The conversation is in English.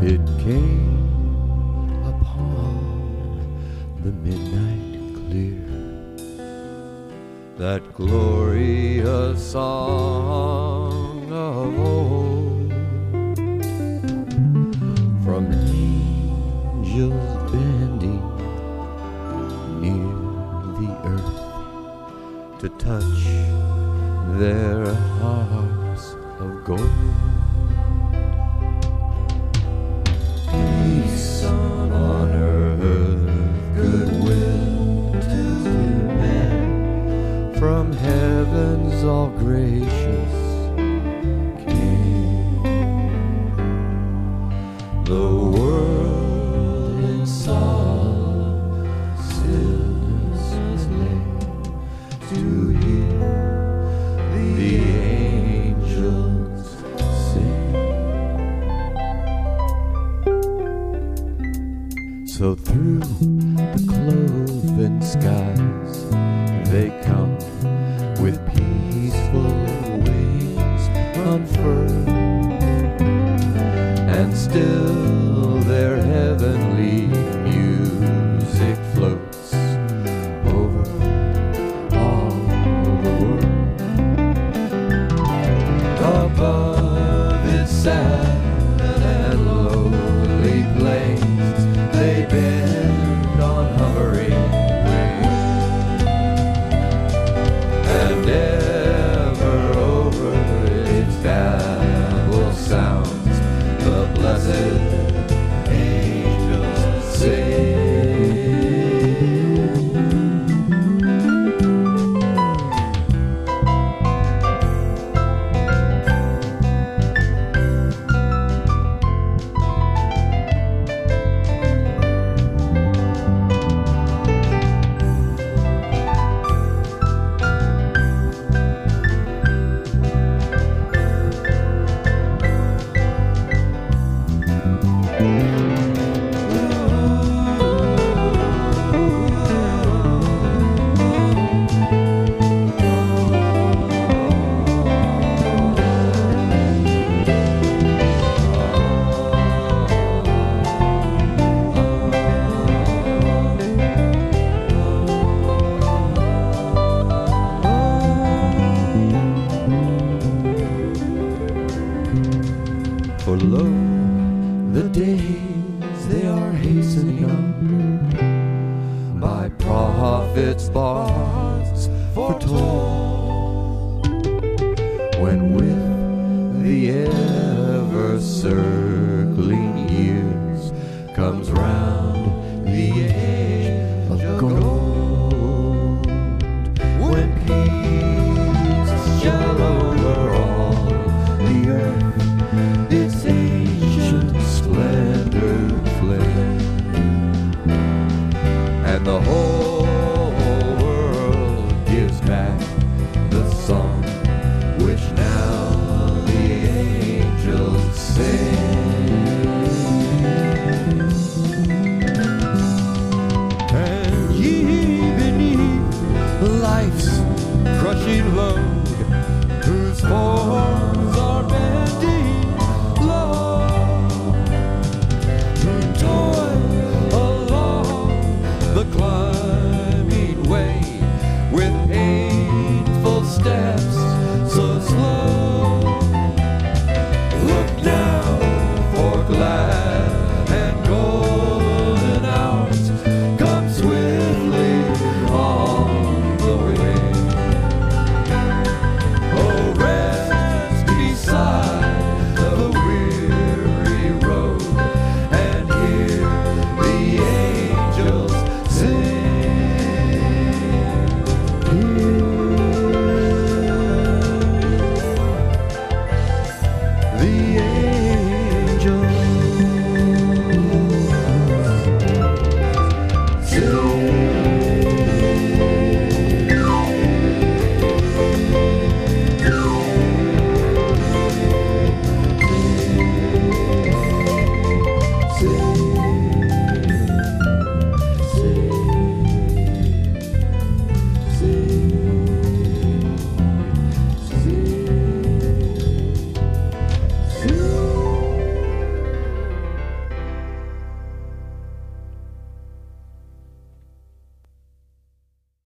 It came upon the midnight clear, that glorious song of old, from angels bending near the earth to touch their harps of gold. Peace on earth, goodwill to men, from heaven's all gracious King. The world in solemn stillness lay to hear the angels sing. So through the cloven skies they come with peaceful wings unfurled, and still their heavenly music floats over all the world. Above its sad and lowly plains they bend on hovering wings, and ever over its babble sounds the blessed angels sing. For lo, the days they are hastening on, by prophets, bards foretold, when with the ever-surging